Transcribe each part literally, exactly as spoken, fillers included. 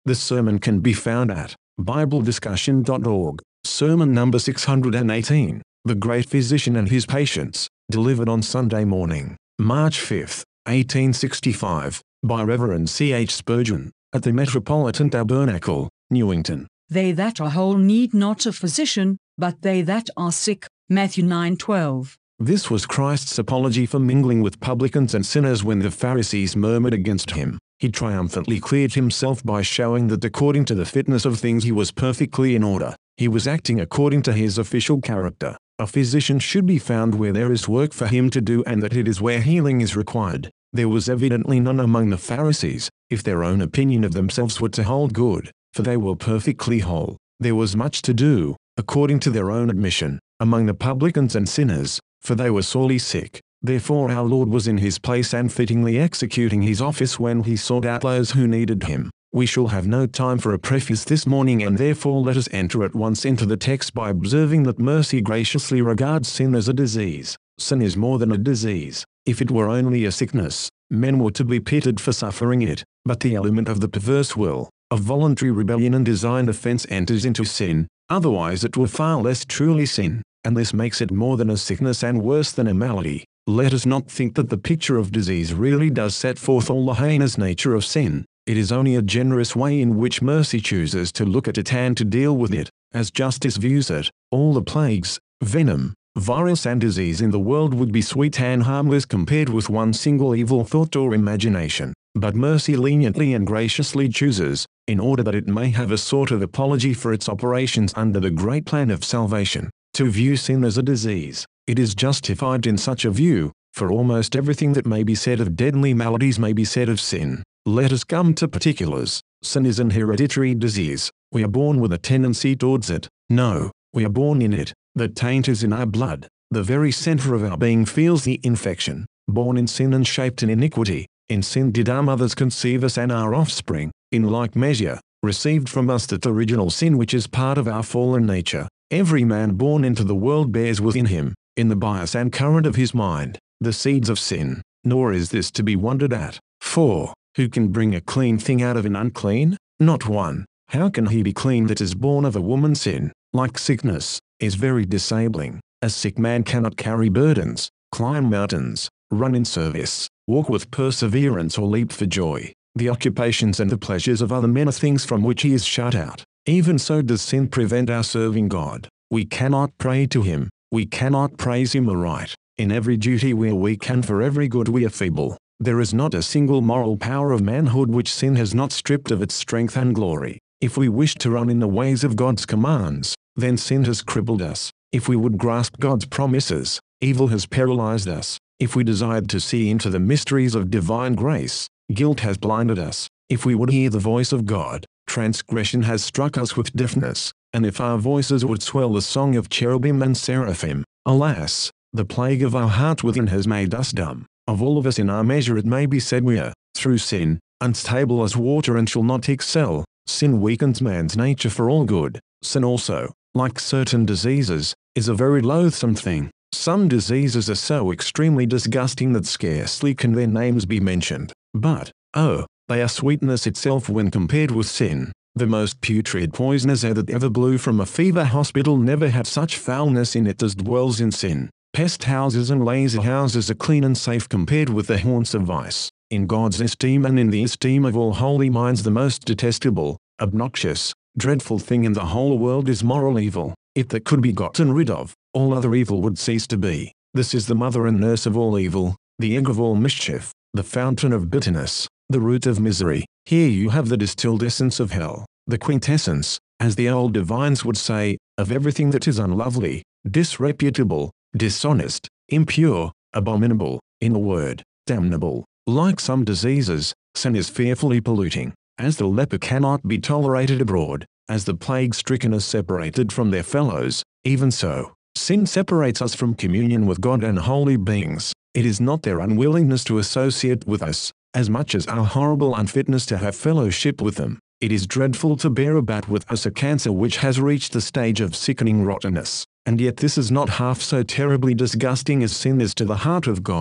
This sermon can be found at bible discussion dot org, sermon number six hundred eighteen, The Great Physician and His Patients, delivered on Sunday morning, March fifth, eighteen sixty-five, by Reverend C H Spurgeon, at the Metropolitan Tabernacle, Newington. They that are whole need not a physician, but they that are sick. Matthew nine twelve. This was Christ's apology for mingling with publicans and sinners when the Pharisees murmured against him. He triumphantly cleared himself by showing that according to the fitness of things he was perfectly in order. He was acting according to his official character. A physician should be found where there is work for him to do, and that it is where healing is required. There was evidently none among the Pharisees, if their own opinion of themselves were to hold good, for they were perfectly whole. There was much to do, according to their own admission, among the publicans and sinners, for they were sorely sick. Therefore our Lord was in his place and fittingly executing his office when he sought out those who needed him. We shall have no time for a preface this morning, and therefore let us enter at once into the text by observing that mercy graciously regards sin as a disease. Sin is more than a disease. If it were only a sickness, men were to be pitied for suffering it, but the element of the perverse will, of voluntary rebellion and designed offense enters into sin, otherwise it were far less truly sin, and this makes it more than a sickness and worse than a malady. Let us not think that the picture of disease really does set forth all the heinous nature of sin. It is only a generous way in which mercy chooses to look at it and to deal with it, as justice views it. All the plagues, venom, virus and disease in the world would be sweet and harmless compared with one single evil thought or imagination. But mercy leniently and graciously chooses, in order that it may have a sort of apology for its operations under the great plan of salvation, to view sin as a disease. It is justified in such a view, for almost everything that may be said of deadly maladies may be said of sin. Let us come to particulars. Sin is an hereditary disease. We are born with a tendency towards it. No, we are born in it. The taint is in our blood. The very center of our being feels the infection. Born in sin and shaped in iniquity, in sin did our mothers conceive us and our offspring, in like measure, received from us that original sin which is part of our fallen nature. Every man born into the world bears within him, in the bias and current of his mind, the seeds of sin. Nor is this to be wondered at. For, who can bring a clean thing out of an unclean? Not one. How can he be clean that is born of a woman's sin? Like sickness, is very disabling. A sick man cannot carry burdens, climb mountains, run in service, walk with perseverance or leap for joy. The occupations and the pleasures of other men are things from which he is shut out. Even so does sin prevent our serving God. We cannot pray to him. We cannot praise him aright. In every duty we are weak, and for every good we are feeble. There is not a single moral power of manhood which sin has not stripped of its strength and glory. If we wish to run in the ways of God's commands, then sin has crippled us. If we would grasp God's promises, evil has paralyzed us. If we desired to see into the mysteries of divine grace, guilt has blinded us. If we would hear the voice of God, transgression has struck us with deafness. And if our voices would swell the song of cherubim and seraphim, alas, the plague of our heart within has made us dumb. Of all of us in our measure it may be said we are, through sin, unstable as water and shall not excel. Sin weakens man's nature for all good. Sin also, like certain diseases, is a very loathsome thing. Some diseases are so extremely disgusting that scarcely can their names be mentioned. But, oh, they are sweetness itself when compared with sin. The most putrid poisonous air that ever blew from a fever hospital never had such foulness in it as dwells in sin. Pest houses and lazy houses are clean and safe compared with the haunts of vice. In God's esteem and in the esteem of all holy minds, the most detestable, obnoxious, dreadful thing in the whole world is moral evil. If that could be gotten rid of, all other evil would cease to be. This is the mother and nurse of all evil, the egg of all mischief, the fountain of bitterness, the root of misery. Here you have the distilled essence of hell, the quintessence, as the old divines would say, of everything that is unlovely, disreputable, dishonest, impure, abominable, in a word, damnable. Like some diseases, sin is fearfully polluting. As the leper cannot be tolerated abroad, as the plague-stricken is separated from their fellows, even so, sin separates us from communion with God and holy beings. It is not their unwillingness to associate with us, as much as our horrible unfitness to have fellowship with them. It is dreadful to bear about with us a cancer which has reached the stage of sickening rottenness, and yet this is not half so terribly disgusting as sin is to the heart of God.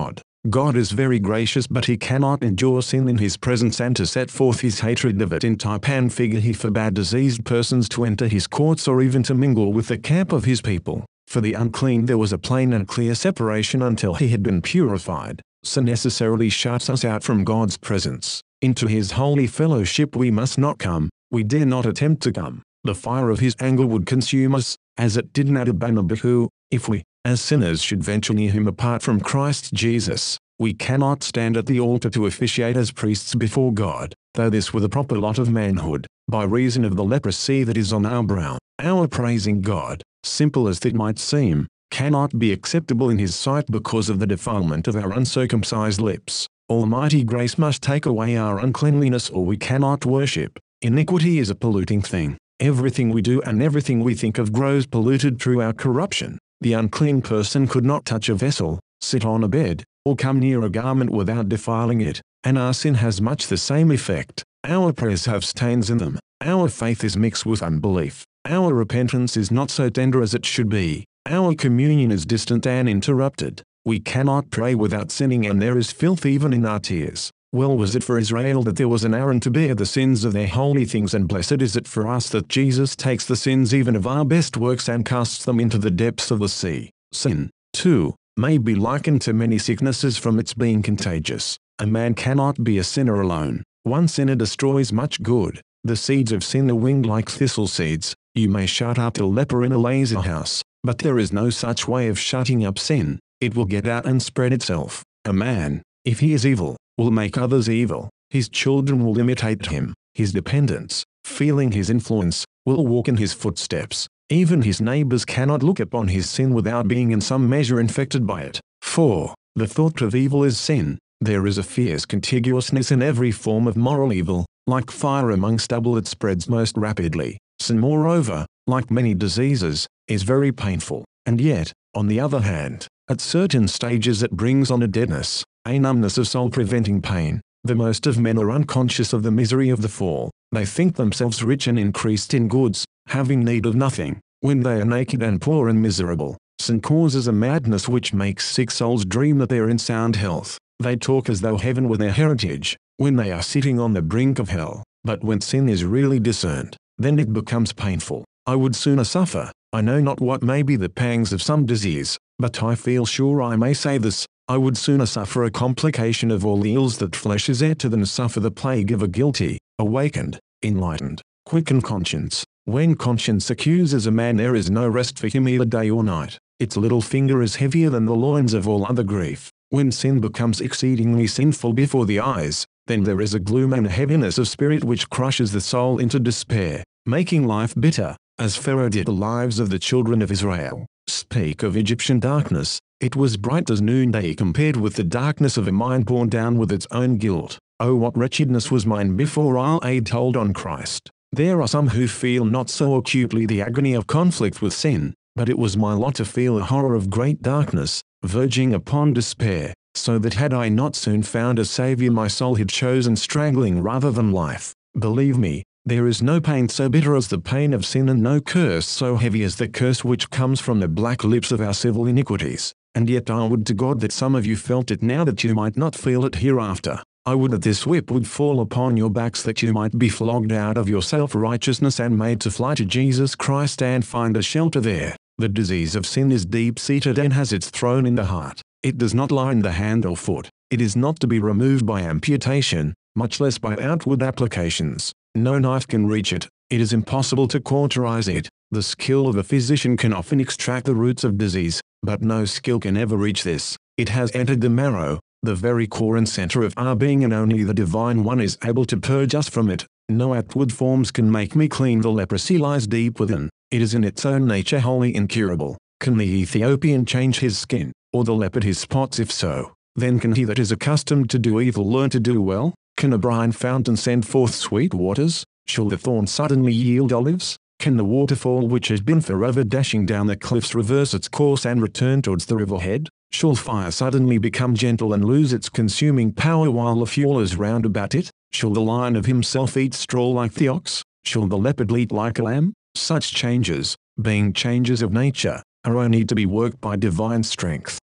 God is very gracious, but he cannot endure sin in his presence, and to set forth his hatred of it in type and figure he forbade diseased persons to enter his courts or even to mingle with the camp of his people. For the unclean there was a plain and clear separation until he had been purified. Sin necessarily shuts us out from God's presence. Into his holy fellowship we must not come, we dare not attempt to come. The fire of his anger would consume us, as it did Nadab and Abihu, if we, as sinners, should venture near him apart from Christ Jesus. We cannot stand at the altar to officiate as priests before God, though this were the proper lot of manhood, by reason of the leprosy that is on our brow. Our praising God, simple as that might seem, cannot be acceptable in his sight because of the defilement of our uncircumcised lips. Almighty grace must take away our uncleanliness, or we cannot worship. Iniquity is a polluting thing. Everything we do and everything we think of grows polluted through our corruption. The unclean person could not touch a vessel, sit on a bed, or come near a garment without defiling it, and our sin has much the same effect. Our prayers have stains in them. Our faith is mixed with unbelief. Our repentance is not so tender as it should be. Our communion is distant and interrupted. We cannot pray without sinning, and there is filth even in our tears. Well was it for Israel that there was an Aaron to bear the sins of their holy things, and blessed is it for us that Jesus takes the sins even of our best works and casts them into the depths of the sea. Sin, too, may be likened to many sicknesses from its being contagious. A man cannot be a sinner alone. One sinner destroys much good. The seeds of sin are winged like thistle seeds. You may shut up a leper in a lazy house, but there is no such way of shutting up sin. It will get out and spread itself. A man, if he is evil, will make others evil. His children will imitate him. His dependents, feeling his influence, will walk in his footsteps. Even his neighbors cannot look upon his sin without being in some measure infected by it. For the thought of evil is sin. There is a fierce contiguousness in every form of moral evil. Like fire among stubble, it spreads most rapidly. Sin, moreover, like many diseases, is very painful. And yet, on the other hand, at certain stages it brings on a deadness, a numbness of soul preventing pain. The most of men are unconscious of the misery of the fall. They think themselves rich and increased in goods, having need of nothing, when they are naked and poor and miserable. Sin causes a madness which makes sick souls dream that they are in sound health. They talk as though heaven were their heritage, when they are sitting on the brink of hell. But when sin is really discerned, then it becomes painful. I would sooner suffer, I know not what may be the pangs of some disease, but I feel sure I may say this, I would sooner suffer a complication of all the ills that flesh is heir to than suffer the plague of a guilty, awakened, enlightened, quickened conscience. When conscience accuses a man, there is no rest for him either day or night. Its little finger is heavier than the loins of all other grief. When sin becomes exceedingly sinful before the eyes, then there is a gloom and a heaviness of spirit which crushes the soul into despair, making life bitter, as Pharaoh did the lives of the children of Israel. Speak of Egyptian darkness, it was bright as noonday compared with the darkness of a mind borne down with its own guilt. Oh, what wretchedness was mine before I laid hold on Christ. There are some who feel not so acutely the agony of conflict with sin, but it was my lot to feel the horror of great darkness, verging upon despair, so that had I not soon found a Saviour, my soul had chosen strangling rather than life. Believe me, there is no pain so bitter as the pain of sin, and no curse so heavy as the curse which comes from the black lips of our civil iniquities. And yet I would to God that some of you felt it now, that you might not feel it hereafter. I would that this whip would fall upon your backs, that you might be flogged out of your self-righteousness and made to fly to Jesus Christ and find a shelter there. The disease of sin is deep-seated and has its throne in the heart. It does not lie in the hand or foot. It is not to be removed by amputation, much less by outward applications. No knife can reach it. It is impossible to cauterize it. The skill of a physician can often extract the roots of disease, but no skill can ever reach this. It has entered the marrow, the very core and center of our being, and only the Divine One is able to purge us from it. No outward forms can make me clean. The leprosy lies deep within. It is in its own nature wholly incurable. Can the Ethiopian change his skin, or the leopard his spots? If so, then can he that is accustomed to do evil learn to do well? Can a brine fountain send forth sweet waters? Shall the thorn suddenly yield olives? Can the waterfall which has been forever dashing down the cliffs reverse its course and return towards the riverhead? Shall fire suddenly become gentle and lose its consuming power while the fuel is round about it? Shall the lion of himself eat straw like the ox? Shall the leopard leap like a lamb? Such changes, being changes of nature, are only to be worked by divine strength.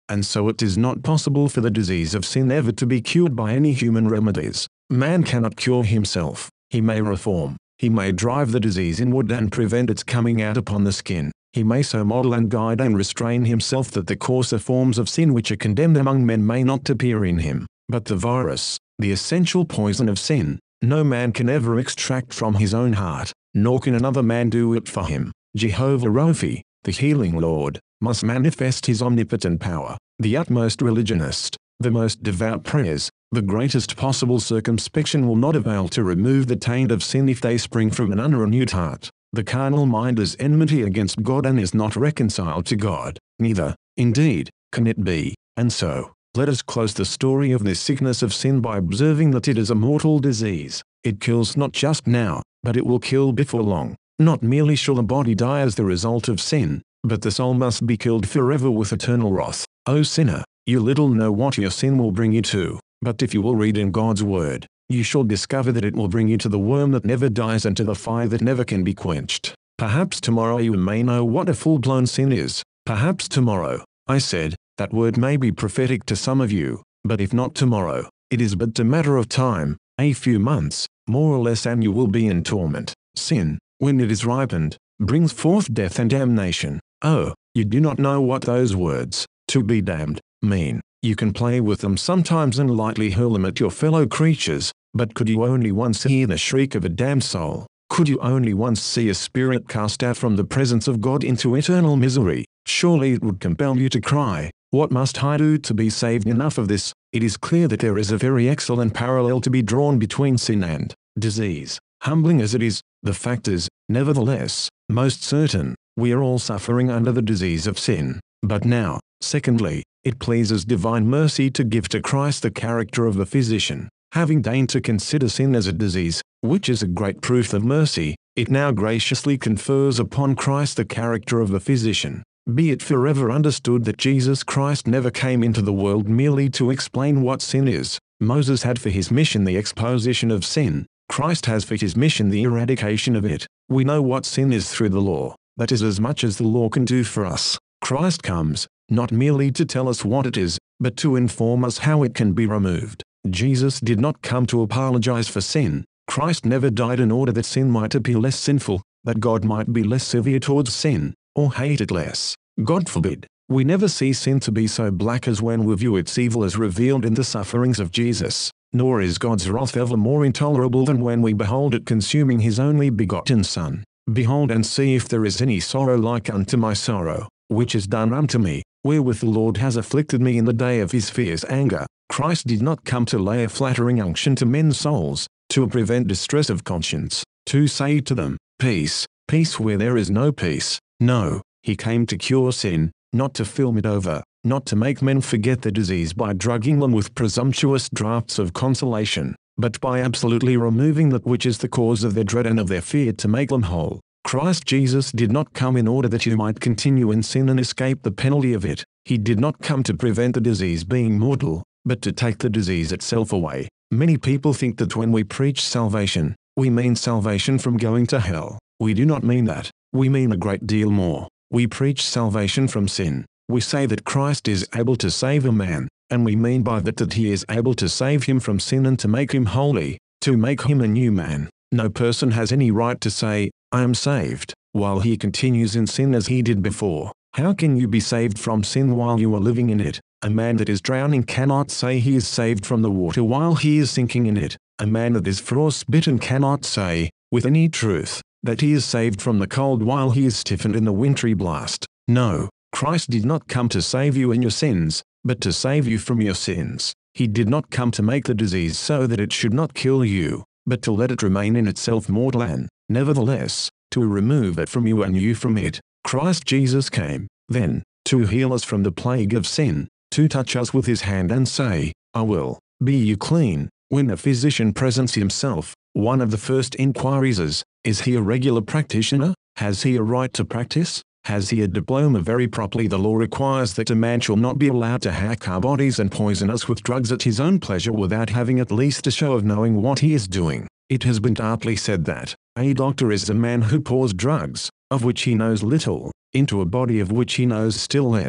and so it is not possible for the disease of sin ever to be cured by any human remedies. Man cannot cure himself. He may reform. He may drive the disease inward and prevent its coming out upon the skin. He may so model and guide and restrain himself that the coarser forms of sin which are condemned among men may not appear in him. But the virus, the essential poison of sin, no man can ever extract from his own heart, nor can another man do it for him. Jehovah Rophi, the healing Lord, must manifest his omnipotent power. The utmost religionist, the most devout prayers, the greatest possible circumspection will not avail to remove the taint of sin if they spring from an unrenewed heart. The carnal mind is enmity against God and is not reconciled to God, neither, indeed, can it be. And so, let us close the story of this sickness of sin by observing that it is a mortal disease. It kills not just now, but it will kill before long. Not merely shall the body die as the result of sin, but the soul must be killed forever with eternal wrath. O sinner, you little know what your sin will bring you to, but if you will read in God's word, you shall discover that it will bring you to the worm that never dies and to the fire that never can be quenched. Perhaps tomorrow you may know what a full-blown sin is. Perhaps tomorrow, I said, that word may be prophetic to some of you, but if not tomorrow, it is but a matter of time, a few months, more or less, and you will be in torment. Sin, when it is ripened, brings forth death and damnation. Oh, you do not know what those words, to be damned, mean. You can play with them sometimes and lightly hurl them at your fellow creatures, but could you only once hear the shriek of a damned soul? Could you only once see a spirit cast out from the presence of God into eternal misery? Surely it would compel you to cry, "What must I do to be saved?" Enough of this. It is clear that there is a very excellent parallel to be drawn between sin and disease. Humbling as it is, the fact is, nevertheless, most certain, we are all suffering under the disease of sin. But now, secondly, it pleases divine mercy to give to Christ the character of the physician. Having deigned to consider sin as a disease, which is a great proof of mercy, it now graciously confers upon Christ the character of the physician. Be it forever understood that Jesus Christ never came into the world merely to explain what sin is. Moses had for his mission the exposition of sin. Christ has for his mission the eradication of it. We know what sin is through the law. That is as much as the law can do for us. Christ comes, not merely to tell us what it is, but to inform us how it can be removed. Jesus did not come to apologize for sin. Christ never died in order that sin might appear less sinful, that God might be less severe towards sin, or hate it less. God forbid. We never see sin to be so black as when we view its evil as revealed in the sufferings of Jesus, nor is God's wrath ever more intolerable than when we behold it consuming his only begotten Son. Behold and see if there is any sorrow like unto my sorrow, which is done unto me, wherewith the Lord has afflicted me in the day of his fierce anger. Christ did not come to lay a flattering unction to men's souls, to prevent distress of conscience, to say to them, "Peace, peace," where there is no peace. No, he came to cure sin, not to film it over, not to make men forget the disease by drugging them with presumptuous draughts of consolation, but by absolutely removing that which is the cause of their dread and of their fear to make them whole. Christ Jesus did not come in order that you might continue in sin and escape the penalty of it. He did not come to prevent the disease being mortal, but to take the disease itself away. Many people think that when we preach salvation, we mean salvation from going to hell. We do not mean that. We mean a great deal more. We preach salvation from sin. We say that Christ is able to save a man, and we mean by that that he is able to save him from sin and to make him holy, to make him a new man. No person has any right to say, "I am saved," while he continues in sin as he did before. How can you be saved from sin while you are living in it? A man that is drowning cannot say he is saved from the water while he is sinking in it. A man that is frostbitten cannot say, with any truth, that he is saved from the cold while he is stiffened in the wintry blast. No, Christ did not come to save you in your sins, but to save you from your sins. He did not come to make the disease so that it should not kill you, but to let it remain in itself mortal and, nevertheless, to remove it from you and you from it. Christ Jesus came, then, to heal us from the plague of sin, to touch us with his hand and say, "I will, be you clean." When a physician presents himself, one of the first inquiries is, is he a regular practitioner? Has he a right to practice? Has he a diploma? Very properly the law requires that a man shall not be allowed to hack our bodies and poison us with drugs at his own pleasure without having at least a show of knowing what he is doing. It has been aptly said that a doctor is a man who pours drugs, of which he knows little, into a body of which he knows still less.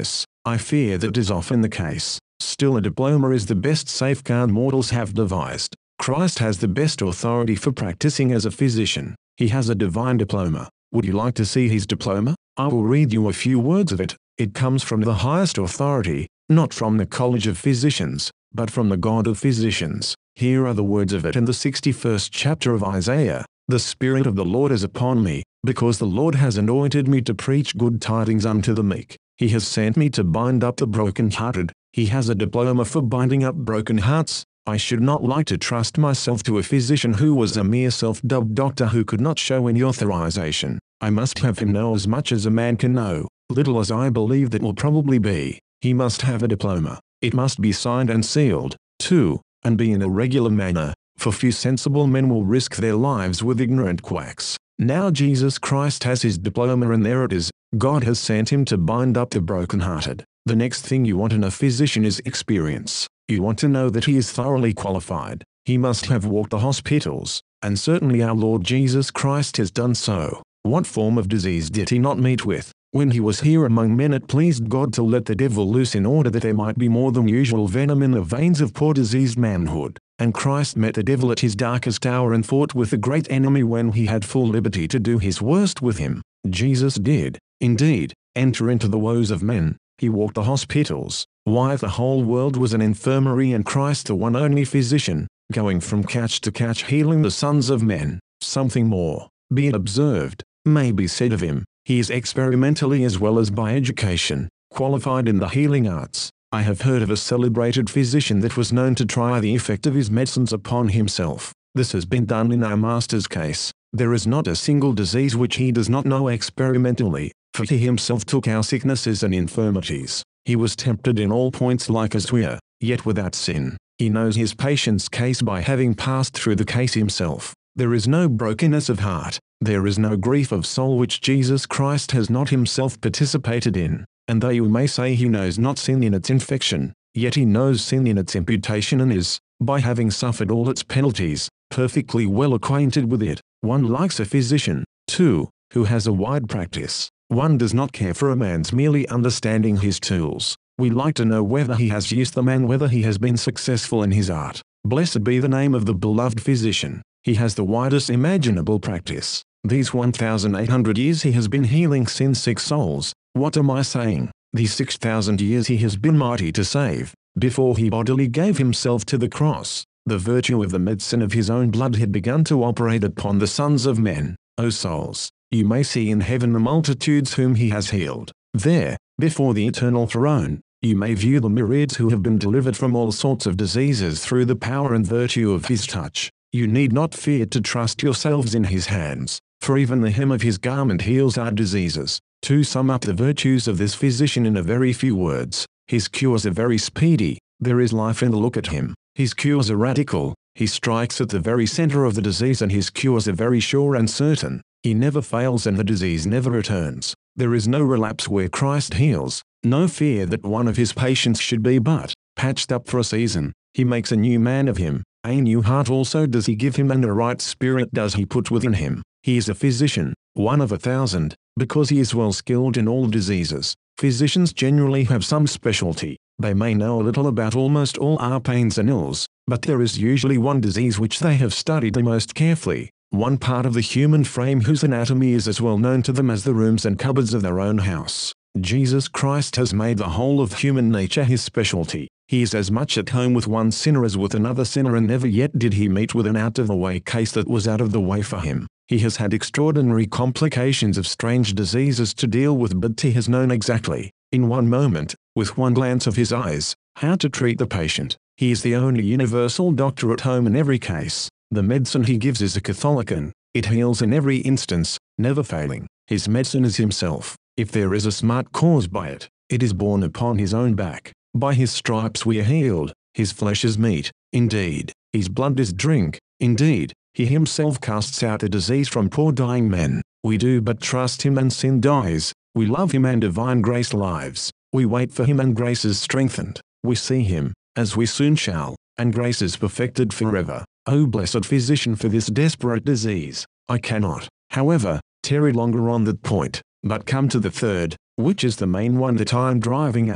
I fear that is often the case. Still, a diploma is the best safeguard mortals have devised. Christ has the best authority for practicing as a physician. He has a divine diploma. Would you like to see his diploma? I will read you a few words of it. It comes from the highest authority, not from the College of Physicians, but from the God of Physicians. Here are the words of it in the sixty-first chapter of Isaiah. The Spirit of the Lord is upon me, because the Lord has anointed me to preach good tidings unto the meek. He has sent me to bind up the brokenhearted. He has a diploma for binding up broken hearts. I should not like to trust myself to a physician who was a mere self-dubbed doctor who could not show any authorization. I must have him know as much as a man can know, little as I believe that will probably be. He must have a diploma. It must be signed and sealed, too, and be in a regular manner, for few sensible men will risk their lives with ignorant quacks. Now Jesus Christ has his diploma, and there it is. God has sent him to bind up the brokenhearted. The next thing you want in a physician is experience. You want to know that he is thoroughly qualified. He must have walked the hospitals, and certainly our Lord Jesus Christ has done so. What form of disease did he not meet with? When he was here among men, it pleased God to let the devil loose in order that there might be more than usual venom in the veins of poor diseased manhood. And Christ met the devil at his darkest hour and fought with the great enemy when he had full liberty to do his worst with him. Jesus did, indeed, enter into the woes of men. He walked the hospitals. Why, the whole world was an infirmary, and Christ the one only physician, going from couch to couch healing the sons of men. Something more, be it observed, may be said of him. He is experimentally as well as by education qualified in the healing arts. I have heard of a celebrated physician that was known to try the effect of his medicines upon himself. This has been done in our Master's case. There is not a single disease which he does not know experimentally, for he himself took our sicknesses and infirmities. He was tempted in all points like as we are, yet without sin. He knows his patient's case by having passed through the case himself. There is no brokenness of heart, there is no grief of soul which Jesus Christ has not himself participated in. And though you may say he knows not sin in its infection, yet he knows sin in its imputation, and is, by having suffered all its penalties, perfectly well acquainted with it. One likes a physician, too, who has a wide practice. One does not care for a man's merely understanding his tools. We like to know whether he has used them and whether he has been successful in his art. Blessed be the name of the beloved physician. He has the widest imaginable practice. These one thousand eight hundred years he has been healing sin-sick souls. What am I saying? These six thousand years he has been mighty to save. Before he bodily gave himself to the cross, the virtue of the medicine of his own blood had begun to operate upon the sons of men. O souls, you may see in heaven the multitudes whom he has healed. There, before the eternal throne, you may view the myriads who have been delivered from all sorts of diseases through the power and virtue of his touch. You need not fear to trust yourselves in his hands, for even the hem of his garment heals our diseases. To sum up the virtues of this physician in a very few words, his cures are very speedy. There is life in the look at him. His cures are radical. He strikes at the very center of the disease, and his cures are very sure and certain. He never fails and the disease never returns. There is no relapse where Christ heals, no fear that one of his patients should be but patched up for a season. He makes a new man of him. A new heart also does he give him, and a right spirit does he put within him. He is a physician, one of a thousand, because he is well skilled in all diseases. Physicians generally have some specialty. They may know a little about almost all our pains and ills, but there is usually one disease which they have studied the most carefully, one part of the human frame whose anatomy is as well known to them as the rooms and cupboards of their own house. Jesus Christ has made the whole of human nature his specialty. He is as much at home with one sinner as with another sinner, and never yet did he meet with an out-of-the-way case that was out of the way for him. He has had extraordinary complications of strange diseases to deal with, but he has known exactly, in one moment, with one glance of his eyes, how to treat the patient. He is the only universal doctor at home in every case. The medicine he gives is a Catholicon. It heals in every instance, never failing. His medicine is himself. If there is a smart caused by it, it is borne upon his own back. By his stripes we are healed. His flesh is meat, indeed. His blood is drink, indeed. He himself casts out the disease from poor dying men. We do but trust him and sin dies. We love him and divine grace lives. We wait for him and grace is strengthened. We see him, as we soon shall, and grace is perfected forever. O blessed physician for this desperate disease. I cannot, however, tarry longer on that point, but come to the third, which is the main one that I am driving at.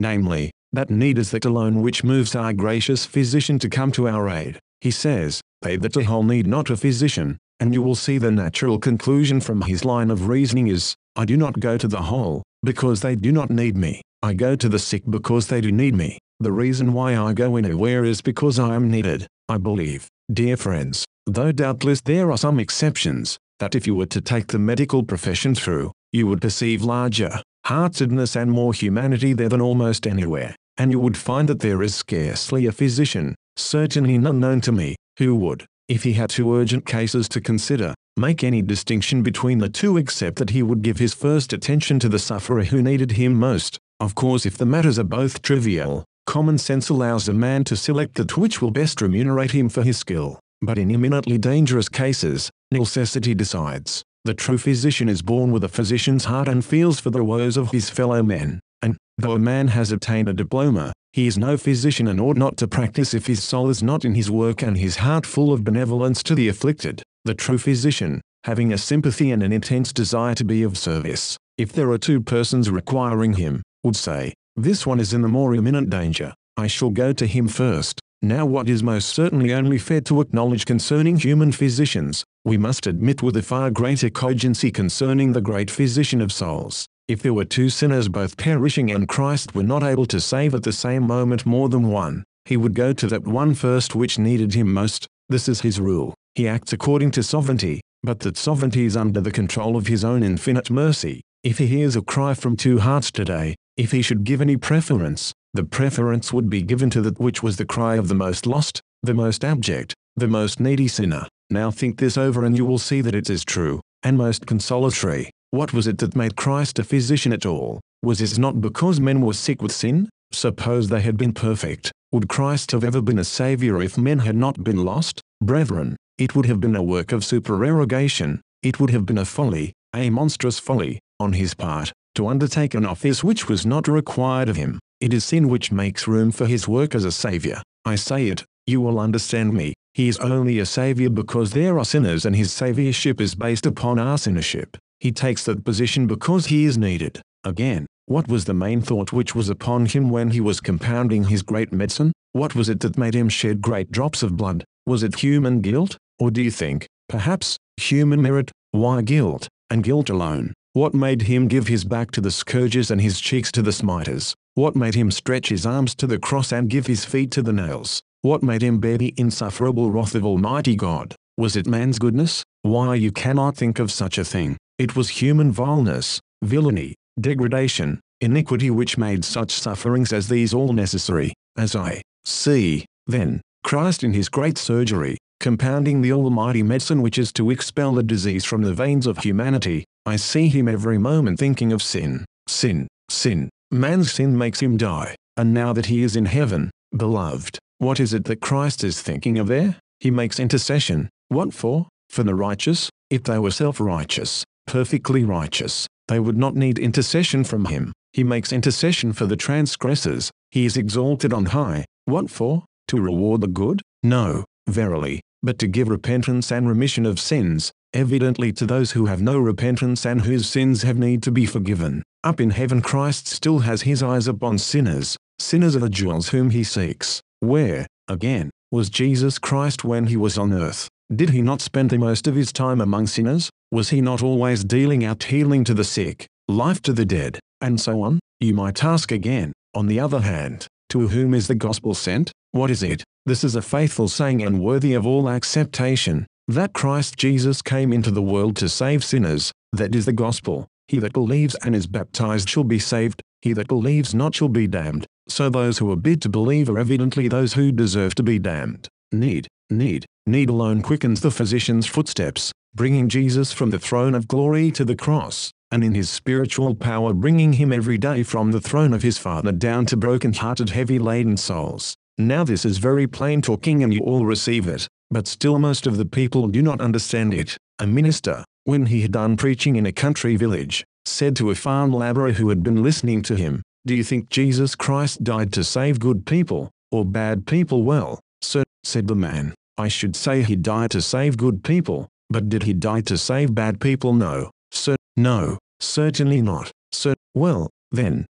namely, that need is that alone which moves our gracious physician to come to our aid. He says, they that are whole need not a physician, and you will see the natural conclusion from his line of reasoning is, I do not go to the whole, because they do not need me. I go to the sick because they do need me. The reason why I go anywhere is because I am needed. I believe, dear friends, though doubtless there are some exceptions, that if you were to take the medical profession through, you would perceive larger heartedness and more humanity there than almost anywhere, and you would find that there is scarcely a physician, certainly none known to me, who would, if he had two urgent cases to consider, make any distinction between the two except that he would give his first attention to the sufferer who needed him most. Of course, if the matters are both trivial, common sense allows a man to select that which will best remunerate him for his skill, but in imminently dangerous cases, necessity decides. The true physician is born with a physician's heart and feels for the woes of his fellow men, and, though a man has obtained a diploma, he is no physician and ought not to practice if his soul is not in his work and his heart full of benevolence to the afflicted. The true physician, having a sympathy and an intense desire to be of service, if there are two persons requiring him, would say, this one is in the more imminent danger, I shall go to him first. Now what is most certainly only fair to acknowledge concerning human physicians, we must admit with a far greater cogency concerning the great physician of souls. If there were two sinners both perishing and Christ were not able to save at the same moment more than one, he would go to that one first which needed him most. This is his rule. He acts according to sovereignty, but that sovereignty is under the control of his own infinite mercy. If he hears a cry from two hearts today, if he should give any preference, the preference would be given to that which was the cry of the most lost, the most abject, the most needy sinner. Now think this over and you will see that it is true, and most consolatory. What was it that made Christ a physician at all? Was it not because men were sick with sin? Suppose they had been perfect, would Christ have ever been a Saviour if men had not been lost? Brethren, it would have been a work of supererogation, it would have been a folly, a monstrous folly, on his part, to undertake an office which was not required of him. It is sin which makes room for his work as a Saviour. I say it, you will understand me. He is only a Saviour because there are sinners and his saviourship is based upon our sinnership. He takes that position because he is needed. Again, what was the main thought which was upon him when he was compounding his great medicine? What was it that made him shed great drops of blood? Was it human guilt? Or do you think, perhaps, human merit? Why guilt, and guilt alone? What made him give his back to the scourges and his cheeks to the smiters? What made him stretch his arms to the cross and give his feet to the nails? What made him bear the insufferable wrath of Almighty God? Was it man's goodness? Why, you cannot think of such a thing. It was human vileness, villainy, degradation, iniquity which made such sufferings as these all necessary. As I see, then, Christ in his great surgery, compounding the almighty medicine which is to expel the disease from the veins of humanity, I see him every moment thinking of sin, sin, sin. Man's sin makes him die, and now that he is in heaven, beloved, what is it that Christ is thinking of there? He makes intercession. What for? For the righteous? If they were self-righteous, perfectly righteous, they would not need intercession from him. He makes intercession for the transgressors. He is exalted on high. What for? To reward the good? No, verily, but to give repentance and remission of sins, evidently to those who have no repentance and whose sins have need to be forgiven. Up in heaven Christ still has his eyes upon sinners. Sinners are the jewels whom he seeks. Where, again, was Jesus Christ when he was on earth? Did he not spend the most of his time among sinners? Was he not always dealing out healing to the sick, life to the dead, and so on? You might ask again, on the other hand, to whom is the gospel sent? What is it? This is a faithful saying and worthy of all acceptation, that Christ Jesus came into the world to save sinners. That is the gospel. He that believes and is baptized shall be saved, he that believes not shall be damned. So those who are bid to believe are evidently those who deserve to be damned. Need, need, need alone quickens the physician's footsteps, bringing Jesus from the throne of glory to the cross, and in his spiritual power bringing him every day from the throne of his Father down to broken-hearted, heavy-laden souls. Now this is very plain talking and you all receive it, but still most of the people do not understand it. A minister, when he had done preaching in a country village, said to a farm laborer who had been listening to him, "Do you think Jesus Christ died to save good people, or bad people?" "Well, sir," said the man, "I should say he died to save good people, but did he die to save bad people?" "No, sir." "No, certainly not." "Sir." "Well, then,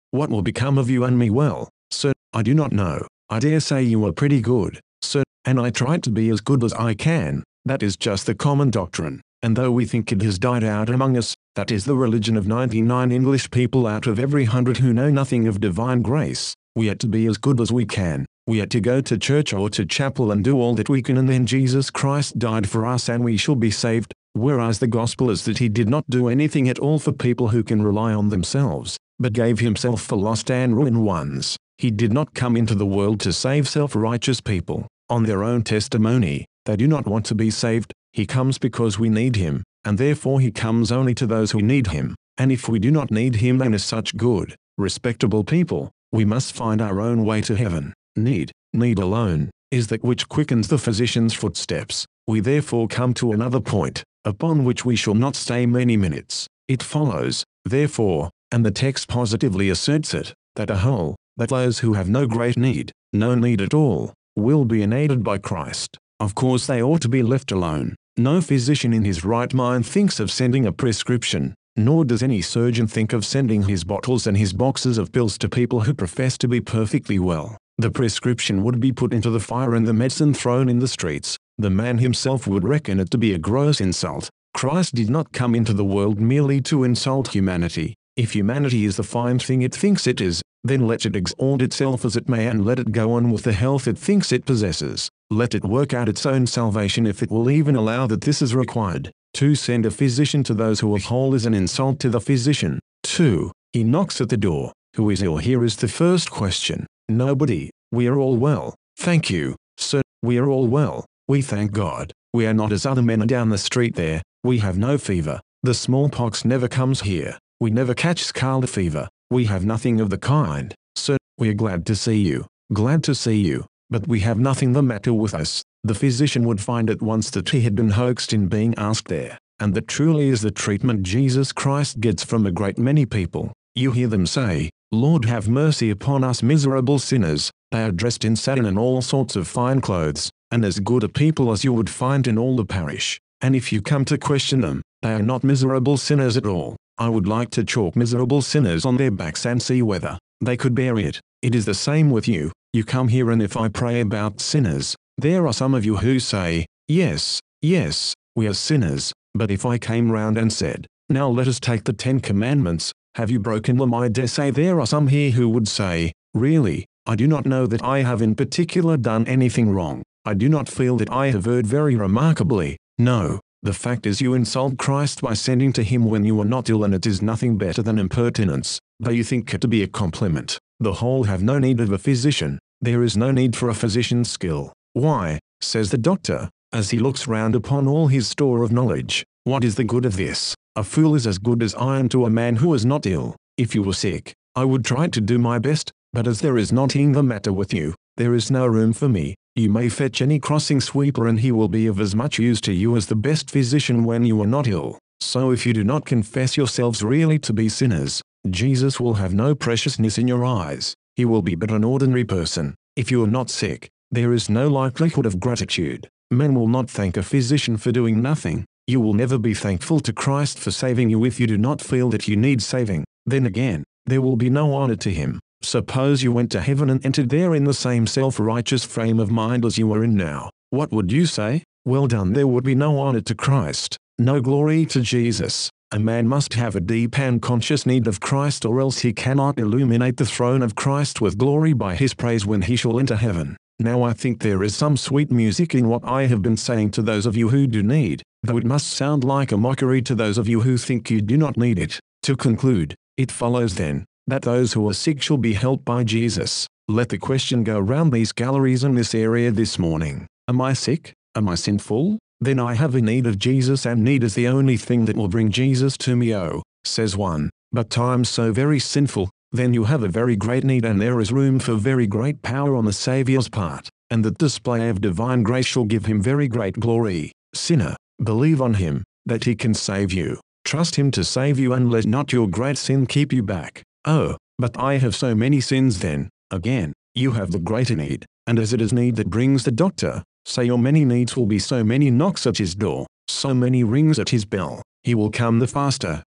What will become of you and me? Well, sir, I do not know. I dare say you are pretty good, sir, and I try to be as good as I can. That is just the common doctrine, and though we think it has died out among us, that is the religion of ninety-nine English people out of every hundred who know nothing of divine grace. We are to be as good as we can. We are to go to church or to chapel and do all that we can, and then Jesus Christ died for us and we shall be saved, whereas the gospel is that he did not do anything at all for people who can rely on themselves, but gave himself for lost and ruined ones. He did not come into the world to save self-righteous people. On their own testimony, they do not want to be saved. He comes because we need him, and therefore he comes only to those who need him. And if we do not need him and are such good, respectable people, we must find our own way to heaven. Need, need alone, is that which quickens the physician's footsteps. We therefore come to another point, upon which we shall not stay many minutes. It follows, therefore, and the text positively asserts it, that a whole, that those who have no great need, no need at all, will be enaided by Christ. Of course they ought to be left alone. No physician in his right mind thinks of sending a prescription, nor does any surgeon think of sending his bottles and his boxes of pills to people who profess to be perfectly well. The prescription would be put into the fire and the medicine thrown in the streets. The man himself would reckon it to be a gross insult. Christ did not come into the world merely to insult humanity. If humanity is the fine thing it thinks it is, then let it exalt itself as it may and let it go on with the health it thinks it possesses. Let it work out its own salvation if it will even allow that this is required. To send a physician to those who are whole is an insult to the physician. two. He knocks at the door. Who is ill? Here is the first question. Nobody. We are all well. Thank you, sir. We are all well. We thank God. We are not as other men are down the street there. We have no fever. The smallpox never comes here. We never catch scarlet fever. We have nothing of the kind. Sir, we are glad to see you. Glad to see you. But we have nothing the matter with us. The physician would find at once that he had been hoaxed in being asked there, and that truly is the treatment Jesus Christ gets from a great many people. You hear them say, Lord, have mercy upon us miserable sinners. They are dressed in satin and all sorts of fine clothes, and as good a people as you would find in all the parish. And if you come to question them, they are not miserable sinners at all. I would like to chalk miserable sinners on their backs and see whether they could bear it. It is the same with you. You come here, and if I pray about sinners, there are some of you who say, yes, yes, we are sinners. But if I came round and said, now let us take the Ten Commandments, have you broken them? I dare say there are some here who would say, really, I do not know that I have in particular done anything wrong. I do not feel that I have erred very remarkably. No, the fact is you insult Christ by sending to him when you are not ill, and it is nothing better than impertinence, though you think it to be a compliment. The whole have no need of a physician. There is no need for a physician's skill. Why, says the doctor, as he looks round upon all his store of knowledge, what is the good of this? A fool is as good as iron to a man who is not ill. If you were sick, I would try to do my best, but as there is nothing the matter with you, there is no room for me. You may fetch any crossing sweeper and he will be of as much use to you as the best physician when you are not ill. So if you do not confess yourselves really to be sinners, Jesus will have no preciousness in your eyes. He will be but an ordinary person. If you are not sick, there is no likelihood of gratitude. Men will not thank a physician for doing nothing. You will never be thankful to Christ for saving you if you do not feel that you need saving. Then again, there will be no honor to him. Suppose you went to heaven and entered there in the same self-righteous frame of mind as you are in now. What would you say? Well done. There would be no honor to Christ, no glory to Jesus. A man must have a deep and conscious need of Christ, or else he cannot illuminate the throne of Christ with glory by his praise when he shall enter heaven. Now I think there is some sweet music in what I have been saying to those of you who do need, though it must sound like a mockery to those of you who think you do not need it. To conclude, it follows then, that those who are sick shall be helped by Jesus. Let the question go round these galleries in this area this morning. Am I sick? Am I sinful? Then I have a need of Jesus, and need is the only thing that will bring Jesus to me. Oh, says one, but I'm so very sinful. Then you have a very great need, and there is room for very great power on the Saviour's part, and the display of divine grace shall give him very great glory. Sinner, believe on him, that he can save you. Trust him to save you, and let not your great sin keep you back. Oh, but I have so many sins. Then, again, you have the greater need, and as it is need that brings the doctor, so your many needs will be so many knocks at his door, so many rings at his bell. He will come the faster,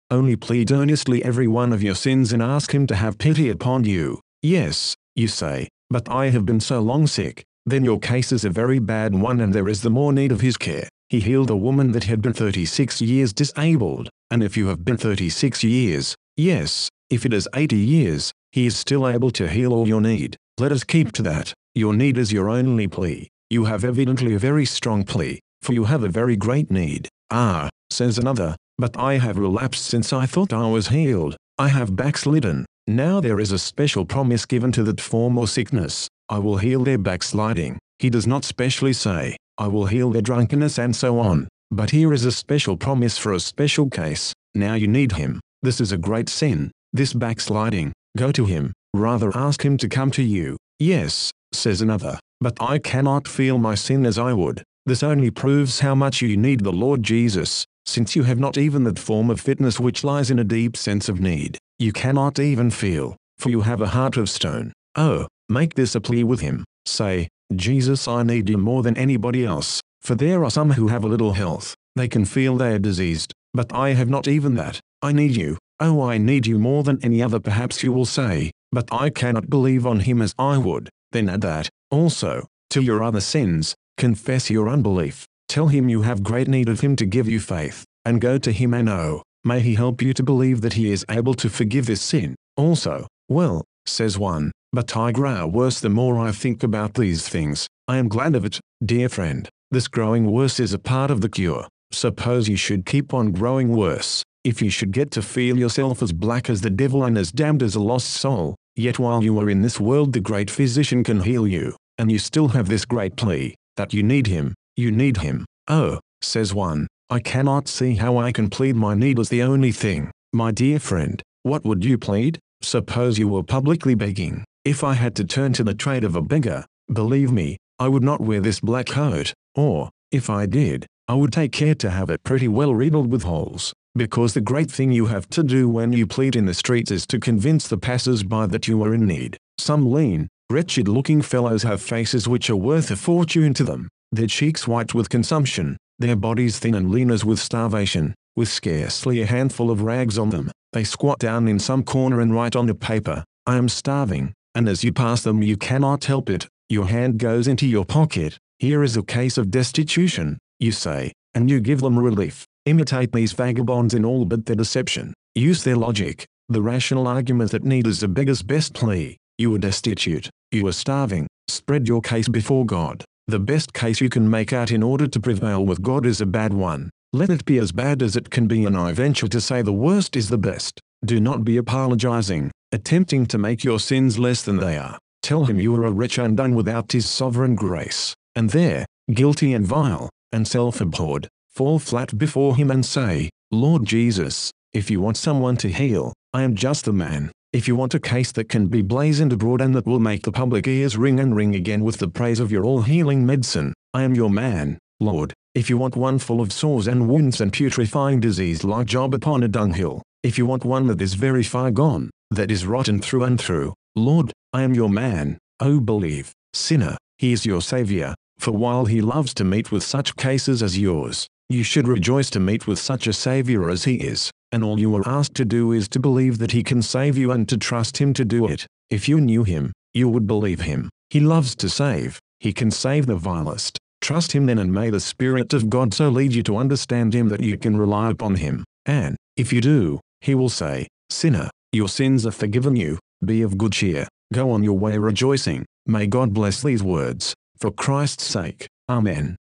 Only plead earnestly every one of your sins and ask him to have pity upon you. Yes, you say, but I have been so long sick. Then your case is a very bad one and there is the more need of his care. He healed a woman that had been thirty-six years disabled, and if you have been thirty-six years, yes, if it is eighty years, he is still able to heal all your need. Let us keep to that. Your need is your only plea. You have evidently a very strong plea, for you have a very great need. Ah, says another, but I have relapsed since I thought I was healed. I have backslidden. Now there is a special promise given to that form or sickness. I will heal their backsliding. He does not specially say, I will heal their drunkenness and so on. But here is a special promise for a special case. Now you need him. This is a great sin, this backsliding. Go to him. Rather ask him to come to you. Yes, says another, but I cannot feel my sin as I would. This only proves how much you need the Lord Jesus, since you have not even that form of fitness which lies in a deep sense of need. You cannot even feel, for you have a heart of stone. Oh, make this a plea with him. Say, Jesus, I need you more than anybody else, for there are some who have a little health. They can feel they are diseased, but I have not even that. I need you. Oh, I need you more than any other. Perhaps you will say, but I cannot believe on him as I would. Then add that, also, to your other sins. Confess your unbelief. Tell him you have great need of him to give you faith, and go to him and oh, may he help you to believe that he is able to forgive this sin. Also, well, says one, but I grow worse the more I think about these things. I am glad of it, dear friend. This growing worse is a part of the cure. Suppose you should keep on growing worse. If you should get to feel yourself as black as the devil and as damned as a lost soul, yet while you are in this world the great physician can heal you, and you still have this great plea, that you need him, you need him. Oh, says one, I cannot see how I can plead my need as the only thing. My dear friend, what would you plead? Suppose you were publicly begging. If I had to turn to the trade of a beggar, believe me, I would not wear this black coat, or, if I did, I would take care to have it pretty well riddled with holes, because the great thing you have to do when you plead in the streets is to convince the passers-by that you are in need. Some lean, wretched-looking fellows have faces which are worth a fortune to them, their cheeks white with consumption, their bodies thin and lean as with starvation, with scarcely a handful of rags on them. They squat down in some corner and write on a paper, I am starving, and as you pass them you cannot help it. Your hand goes into your pocket. Here is a case of destitution, you say, and you give them relief. Imitate these vagabonds in all but their deception. Use their logic, the rational argument that need is a beggar's best plea. You are destitute, you are starving. Spread your case before God. The best case you can make out in order to prevail with God is a bad one. Let it be as bad as it can be, and I venture to say the worst is the best. Do not be apologizing, attempting to make your sins less than they are. Tell him you are a wretch undone without his sovereign grace, and there, guilty and vile, and self-abhorred, fall flat before him and say, Lord Jesus, if you want someone to heal, I am just the man. If you want a case that can be blazoned abroad and that will make the public ears ring and ring again with the praise of your all-healing medicine, I am your man, Lord. If you want one full of sores and wounds and putrefying disease like Job upon a dunghill, if you want one that is very far gone, that is rotten through and through, Lord, I am your man. Oh, believe, sinner, he is your Savior, for while he loves to meet with such cases as yours, you should rejoice to meet with such a Savior as he is, and all you are asked to do is to believe that he can save you and to trust him to do it. If you knew him, you would believe him. He loves to save. He can save the vilest. Trust him then, and may the Spirit of God so lead you to understand him that you can rely upon him. And, if you do, he will say, Sinner, your sins are forgiven you. Be of good cheer. Go on your way rejoicing. May God bless these words, for Christ's sake. Amen.